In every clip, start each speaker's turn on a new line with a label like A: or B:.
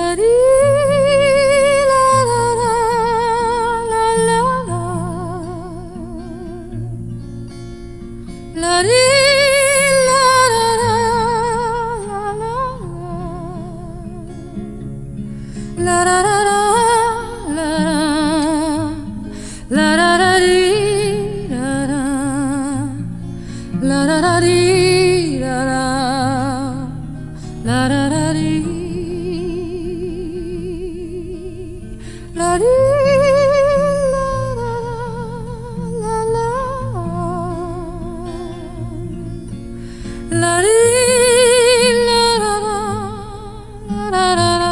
A: La di la la la la la la. La di la la la la la la. La la la la la la la la di la la. La la la di la la. La la la di. La di la la la la. La di la la la la la.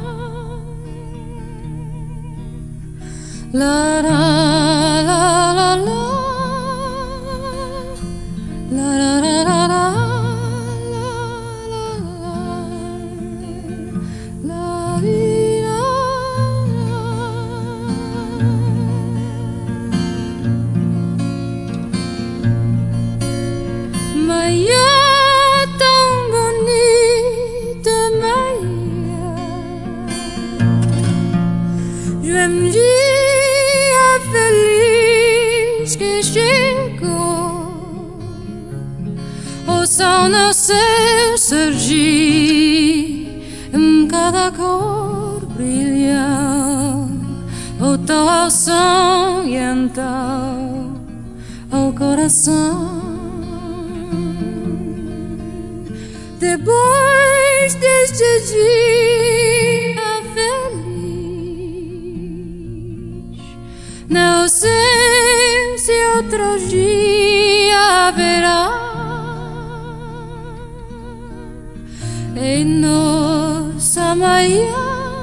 A: La la la la la. La la la la la. Maia tão bonita, Maia, je me dia feliz que chegou. O sol nasceu, surgiu, cada cor brilhou. O teu som e então o coração. Depois deste dia feliz, não sei se outro dia haverá. Em nossa manhã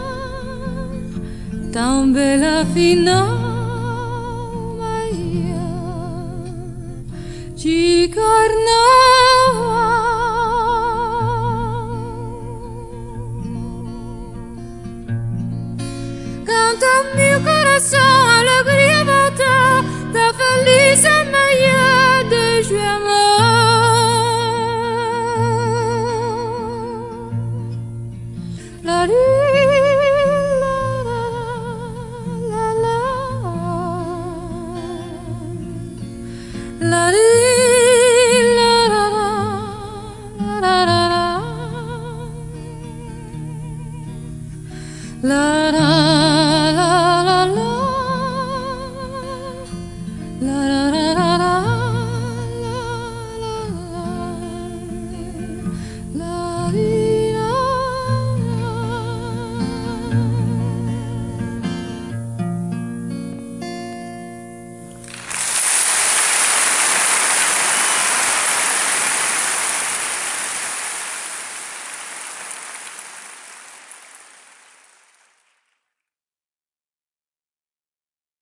A: tão bela final, manhã de carnaval. Canta meu coração, alegria voltar, tá feliz amanhã de amor. La di la la la la. La di la la la la la. La